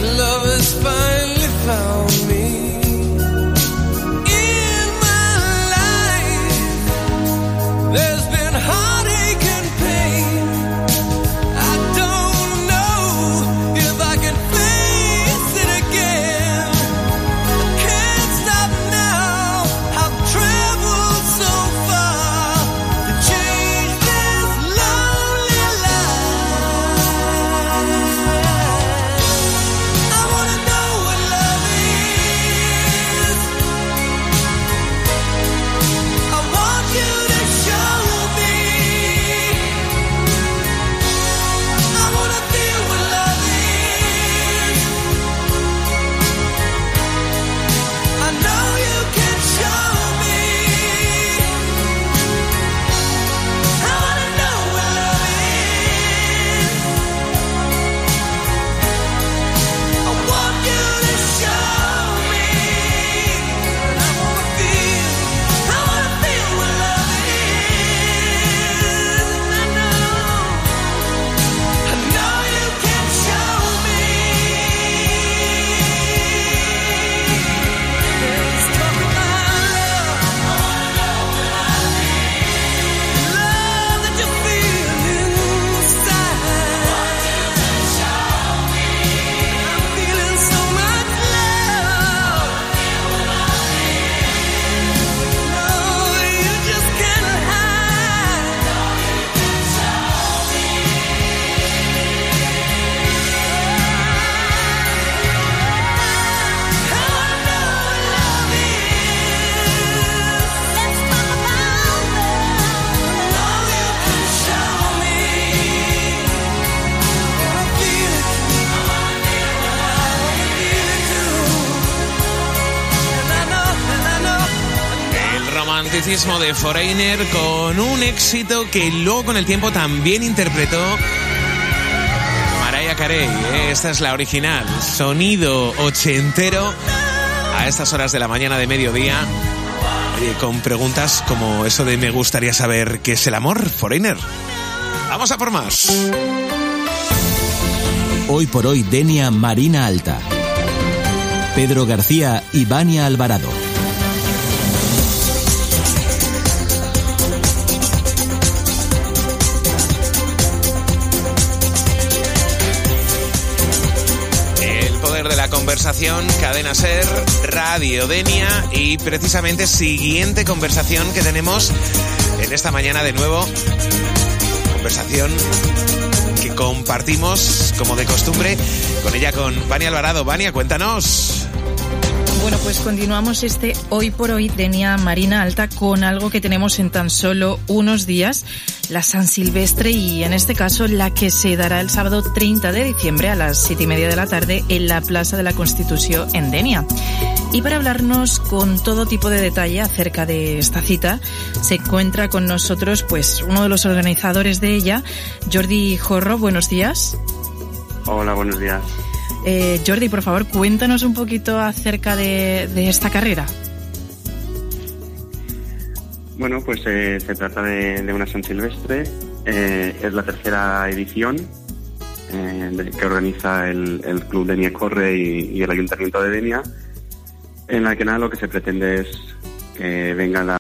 Romanticismo de Foreigner, con un éxito que luego con el tiempo también interpretó Mariah Carey. Esta es la original, sonido ochentero a estas horas de la mañana de mediodía. Oye, con preguntas como eso de me gustaría saber qué es el amor, Foreigner. Vamos a por más. Hoy por hoy, Denia Marina Alta. Pedro García y Vania Alvarado. Conversación, Cadena Ser, Radio Denia, y precisamente siguiente conversación que tenemos en esta mañana de nuevo. Conversación que compartimos, como de costumbre, con ella, con Vania Alvarado. Vania, cuéntanos. Bueno, pues continuamos este Hoy por Hoy Denia Marina Alta con algo que tenemos en tan solo unos días, la San Silvestre, y en este caso la que se dará el sábado 30 de diciembre a las 7:30 de la tarde en la Plaza de la Constitución en Denia. Y para hablarnos con todo tipo de detalle acerca de esta cita, se encuentra con nosotros pues uno de los organizadores de ella, Jordi Jorro. Buenos días. Hola, buenos días. Jordi, por favor, cuéntanos un poquito acerca de esta carrera. Bueno, pues se trata de una San Silvestre. Es la tercera edición que organiza el Club Denia Corre y el Ayuntamiento de Denia, en la que nada, lo que se pretende es que vengan